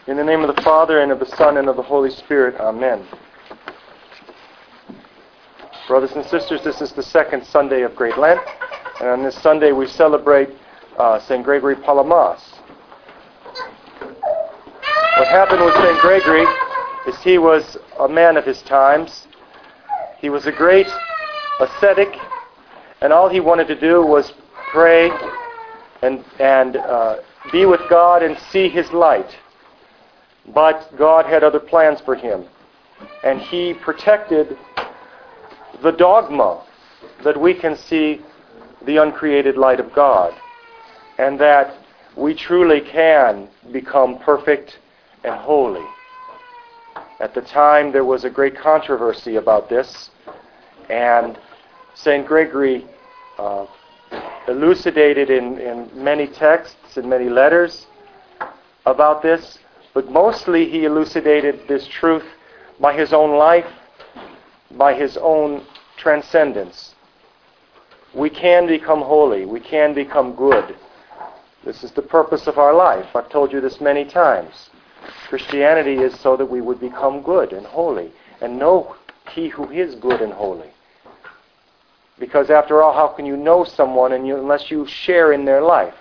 In the name of the Father, and of the Son, and of the Holy Spirit. Amen. Brothers and sisters, this is the second Sunday of Great Lent, and on this Sunday we celebrate St. Gregory Palamas. What happened with St. Gregory is he was a man of his times. He was a great ascetic, and all he wanted to do was pray and be with God and see His light. But God had other plans for him, and he protected the dogma that we can see the uncreated light of God, and that we truly can become perfect and holy. At the time, there was a great controversy about this, and St. Gregory elucidated in many texts and many letters about this, but mostly he elucidated this truth by his own life, by his own transcendence. We can become holy. We can become good. This is the purpose of our life. I've told you this many times. Christianity is so that we would become good and holy and know He who is good and holy. Because after all, how can you know someone unless you share in their life?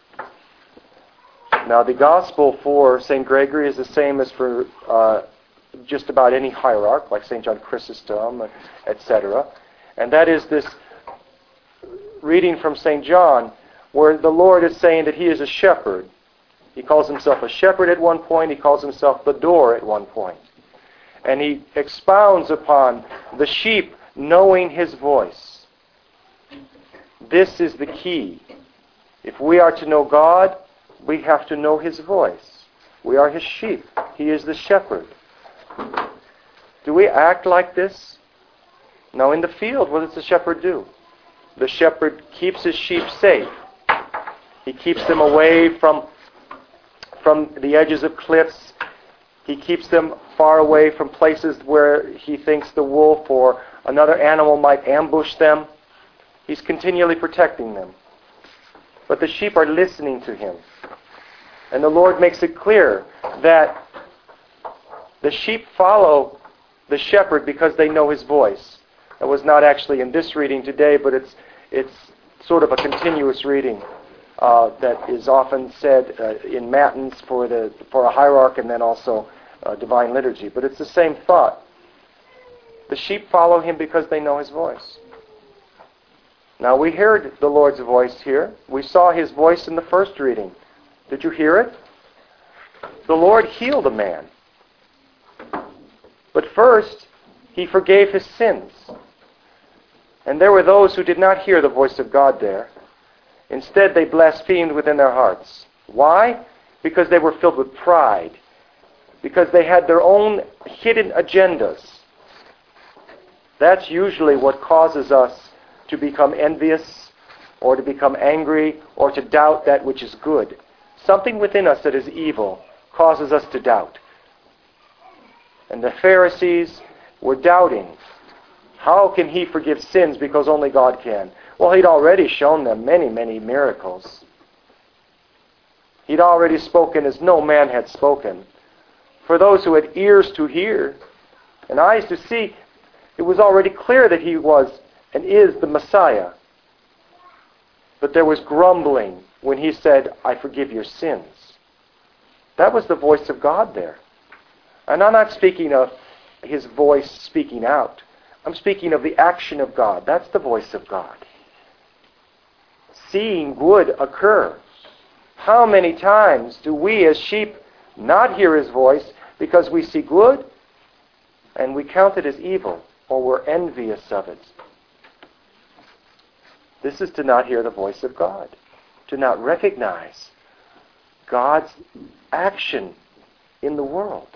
Now, the gospel for St. Gregory is the same as for just about any hierarch, like St. John Chrysostom, etc. And that is this reading from St. John, where the Lord is saying that He is a shepherd. He calls Himself a shepherd at one point. He calls Himself the door at one point. And He expounds upon the sheep knowing His voice. This is the key. If we are to know God, we have to know His voice. We are His sheep. He is the shepherd. Do we act like this? Now, in the field, what does the shepherd do? The shepherd keeps his sheep safe. He keeps them away from the edges of cliffs. He keeps them far away from places where he thinks the wolf or another animal might ambush them. He's continually protecting them. But the sheep are listening to Him. And the Lord makes it clear that the sheep follow the shepherd because they know His voice. That was not actually in this reading today, but it's sort of a continuous reading that is often said in matins for a hierarch and then also divine liturgy. But it's the same thought. The sheep follow Him because they know His voice. Now, we heard the Lord's voice here. We saw His voice in the first reading. Did you hear it? The Lord healed a man. But first, He forgave his sins. And there were those who did not hear the voice of God there. Instead, they blasphemed within their hearts. Why? Because they were filled with pride. Because they had their own hidden agendas. That's usually what causes us to become envious, or to become angry, or to doubt that which is good. Something within us that is evil causes us to doubt. And the Pharisees were doubting. How can He forgive sins because only God can? Well, He'd already shown them many, many miracles. He'd already spoken as no man had spoken. For those who had ears to hear and eyes to see, it was already clear that He was and is the Messiah. But there was grumbling when He said, I forgive your sins. That was the voice of God there. And I'm not speaking of His voice speaking out. I'm speaking of the action of God. That's the voice of God. Seeing good occur. How many times do we as sheep not hear His voice because we see good and we count it as evil, or we're envious of it? This is to not hear the voice of God, to not recognize God's action in the world.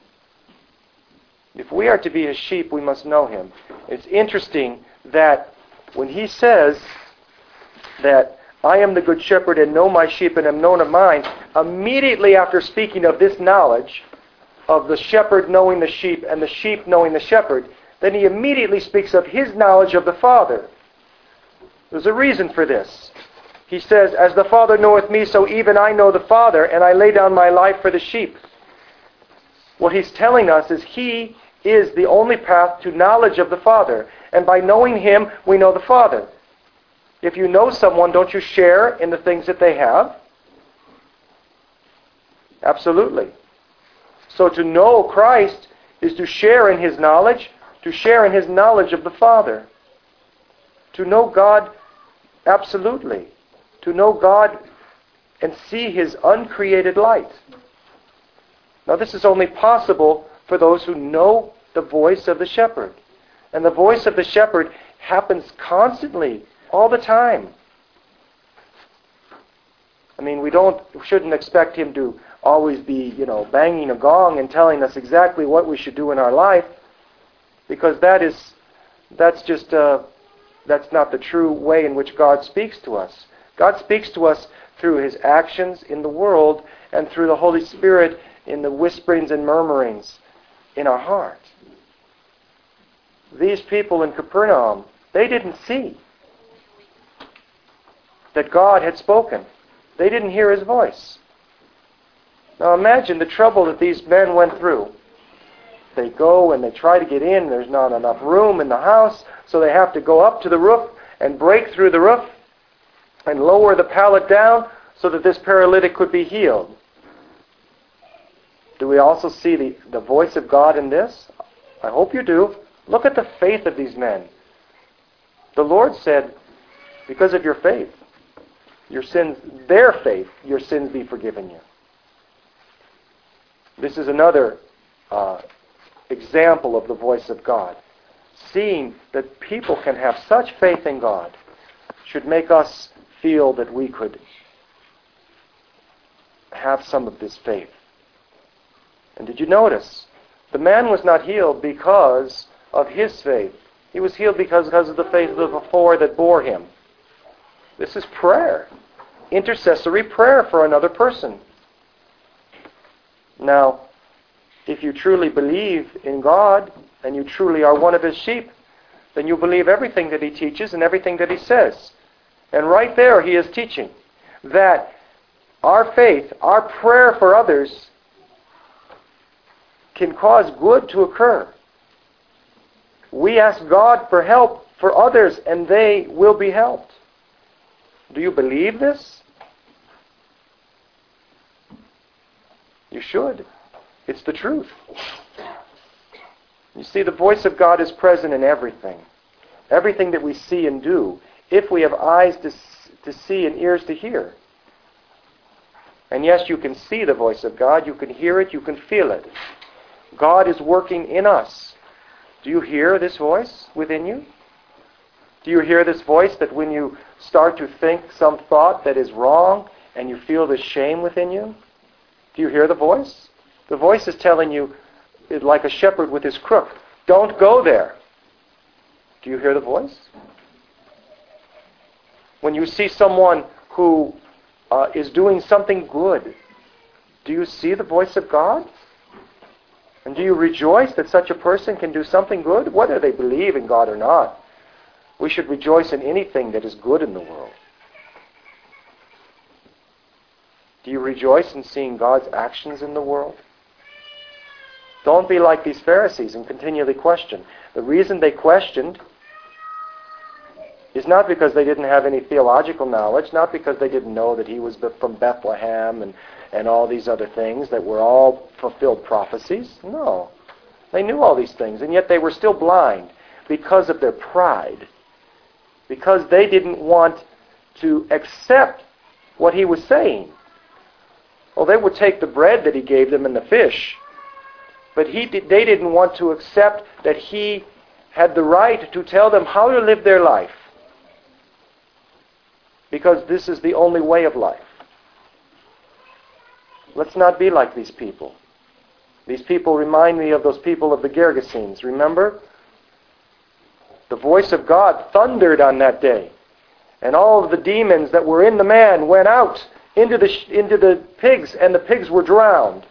If we are to be His sheep, we must know Him. It's interesting that when He says that I am the good shepherd and know my sheep and am known of mine, immediately after speaking of this knowledge of the shepherd knowing the sheep and the sheep knowing the shepherd, then He immediately speaks of His knowledge of the Father. There's a reason for this. He says, as the Father knoweth me, so even I know the Father, and I lay down my life for the sheep. What he's telling us is he is the only path to knowledge of the Father. And by knowing him, we know the Father. If you know someone, don't you share in the things that they have? Absolutely. So to know Christ is to share in his knowledge, to share in his knowledge of the Father. To know God absolutely. To know God and see his uncreated light. Now this is only possible for those who know the voice of the shepherd. And the voice of the shepherd happens constantly, all the time. I mean, we shouldn't expect him to always be, banging a gong and telling us exactly what we should do in our life, because that's not the true way in which God speaks to us. God speaks to us through his actions in the world and through the Holy Spirit in the whisperings and murmurings in our heart. These people in Capernaum, they didn't see that God had spoken. They didn't hear his voice. Now imagine the trouble that these men went through. They go and they try to get in. There's not enough room in the house, so they have to go up to the roof and break through the roof and lower the pallet down so that this paralytic could be healed. Do we also see the voice of God in this? I hope you do. Look at the faith of these men. The Lord said, because of your faith, their faith, your sins be forgiven you. This is another example of the voice of God. Seeing that people can have such faith in God should make us feel that we could have some of this faith. And did you notice? The man was not healed because of his faith. He was healed because of the faith of the four that bore him. This is prayer. Intercessory prayer for another person. Now, if you truly believe in God, and you truly are one of his sheep, then you believe everything that he teaches and everything that he says. And right there he is teaching that our faith, our prayer for others, can cause good to occur. We ask God for help for others, and they will be helped. Do you believe this? You should. It's the truth. You see, the voice of God is present in everything. Everything that we see and do, if we have eyes to see and ears to hear. And yes, you can see the voice of God, you can hear it, you can feel it. God is working in us. Do you hear this voice within you? Do you hear this voice that when you start to think some thought that is wrong and you feel the shame within you? Do you hear the voice? The voice is telling you, like a shepherd with his crook, don't go there. Do you hear the voice? When you see someone who is doing something good, do you see the voice of God? And do you rejoice that such a person can do something good, whether they believe in God or not? We should rejoice in anything that is good in the world. Do you rejoice in seeing God's actions in the world? Don't be like these Pharisees and continually question. The reason they questioned is not because they didn't have any theological knowledge, not because they didn't know that he was from Bethlehem and all these other things that were all fulfilled prophecies. No. They knew all these things, and yet they were still blind because of their pride. Because they didn't want to accept what he was saying. Well, they would take the bread that he gave them and the fish, but they didn't want to accept that he had the right to tell them how to live their life. Because this is the only way of life. Let's not be like these people. These people remind me of those people of the Gergesenes. Remember? The voice of God thundered on that day. And all of the demons that were in the man went out into the pigs, and the pigs were drowned.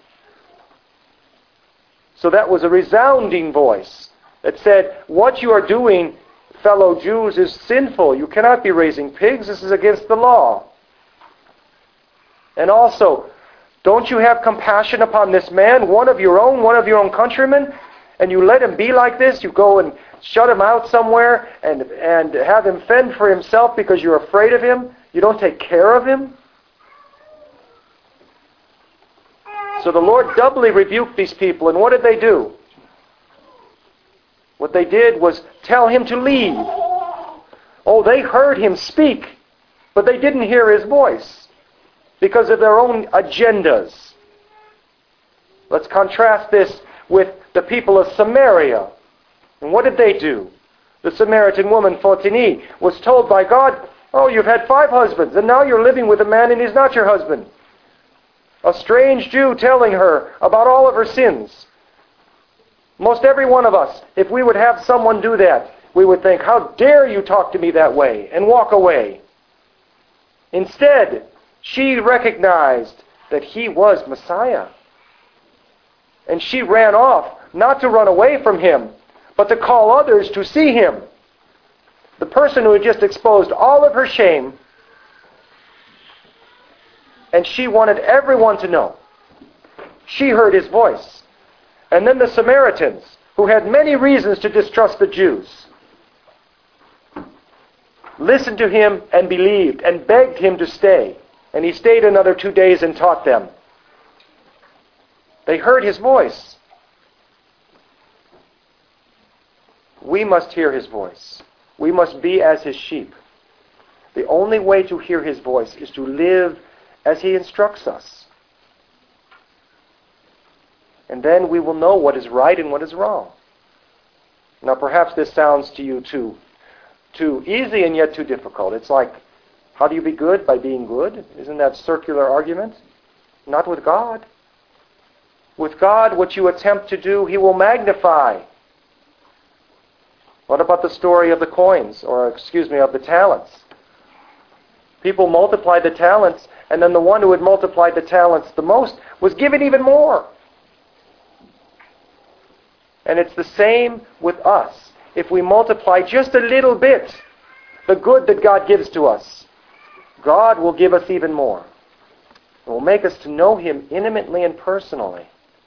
So that was a resounding voice that said, what you are doing, fellow Jews, is sinful. You cannot be raising pigs. This is against the law. And also, Don't you have compassion upon this man, one of your own countrymen, and you let him be like this? You go and shut him out somewhere and have him fend for himself because you're afraid of him? You don't take care of him? So the Lord doubly rebuked these people, and what did they do? What they did was tell him to leave. Oh, they heard him speak, but they didn't hear his voice because of their own agendas. Let's contrast this with the people of Samaria. And what did they do? The Samaritan woman, Photini, was told by God, oh, you've had 5 husbands, and now you're living with a man and he's not your husband. A strange Jew telling her about all of her sins. Most every one of us, if we would have someone do that, we would think, how dare you talk to me that way, and walk away. Instead, she recognized that he was Messiah. And she ran off, not to run away from him, but to call others to see him. The person who had just exposed all of her shame, and she wanted everyone to know. She heard his voice. And then the Samaritans, who had many reasons to distrust the Jews, listened to him and believed and begged him to stay. And he stayed another 2 days and taught them. They heard his voice. We must hear his voice. We must be as his sheep. The only way to hear his voice is to live as he instructs us. And then we will know what is right and what is wrong. Now perhaps this sounds to you too easy and yet too difficult. It's like, how do you be good? By being good? Isn't that a circular argument? Not with God. With God, what you attempt to do, he will magnify. What about the story of the coins, of the talents? People multiplied the talents, and then the one who had multiplied the talents the most was given even more. And it's the same with us. If we multiply just a little bit the good that God gives to us, God will give us even more. It will make us to know him intimately and personally.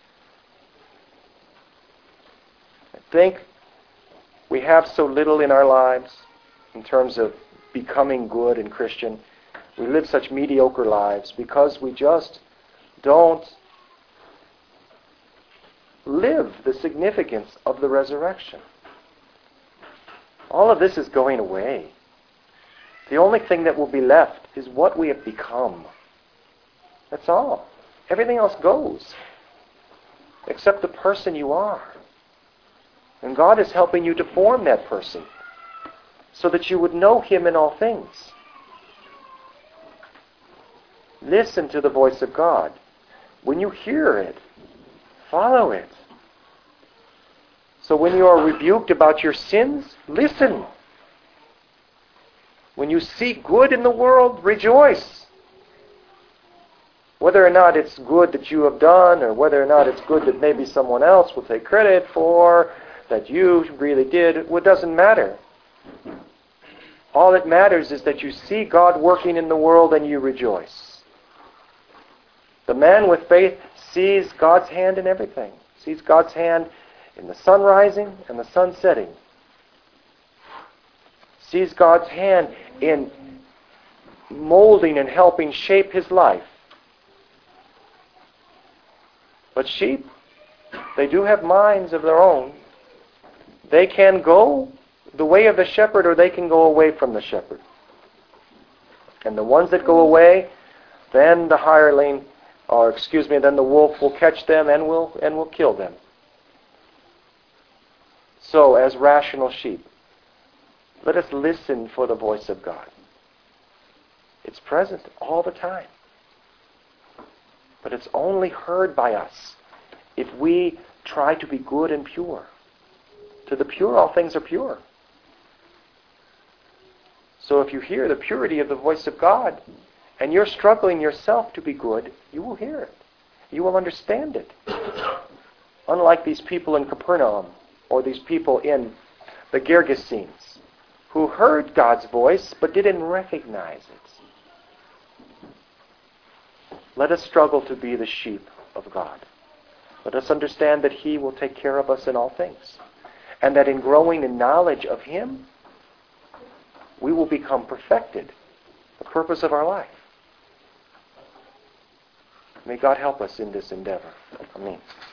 I think we have so little in our lives in terms of becoming good and Christian. We live such mediocre lives because we just don't live the significance of the resurrection. All of this is going away. The only thing that will be left is what we have become. That's all. Everything else goes, except the person you are. And God is helping you to form that person so that you would know him in all things. Listen to the voice of God. When you hear it, follow it. So when you are rebuked about your sins, listen. When you see good in the world, rejoice. Whether or not it's good that you have done, or whether or not it's good that maybe someone else will take credit for, that you really did, it doesn't matter. All that matters is that you see God working in the world and you rejoice. The man with faith sees God's hand in everything. Sees God's hand in the sun rising and the sun setting. Sees God's hand in molding and helping shape his life. But sheep, they do have minds of their own. They can go the way of the shepherd, or they can go away from the shepherd. And the ones that go away, then the hireling, then the wolf will catch them and will kill them. So, as rational sheep, let us listen for the voice of God. It's present all the time. But it's only heard by us if we try to be good and pure. To the pure, all things are pure. So if you hear the purity of the voice of God, and you're struggling yourself to be good, you will hear it. You will understand it. Unlike these people in Capernaum, or these people in the Gergesenes, who heard God's voice but didn't recognize it. Let us struggle to be the sheep of God. Let us understand that He will take care of us in all things. And that in growing in knowledge of Him, we will become perfected, the purpose of our life. May God help us in this endeavor. Amen.